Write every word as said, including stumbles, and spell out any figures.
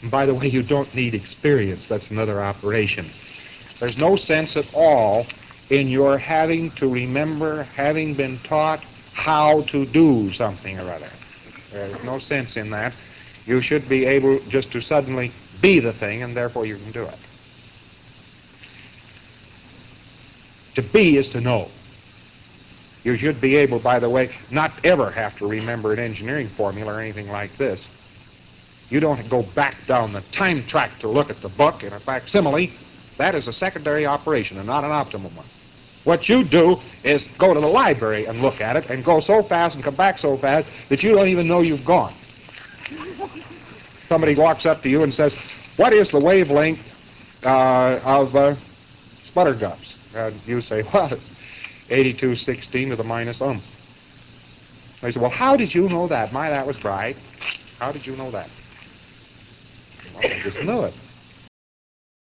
And by the way, you don't need experience. That's another operation. There's no sense at all in your having to remember, having been taught how to do something or other. There's no sense in that. You should be able just to suddenly be the thing, and therefore you can do it. To be is to know. You should be able, by the way, not ever have to remember an engineering formula or anything like this. You don't go back down the time track to look at the book in a facsimile. That is a secondary operation and not an optimum one. What you do is go to the library and look at it and go so fast and come back so fast that you don't even know you've gone. Somebody walks up to you and says, what is the wavelength uh, of uh, sputterguts? And you say, well, it's eighty-two sixteen to the minus um. They say, well, how did you know that? My, that was bright. How did you know that? Well, I just knew it.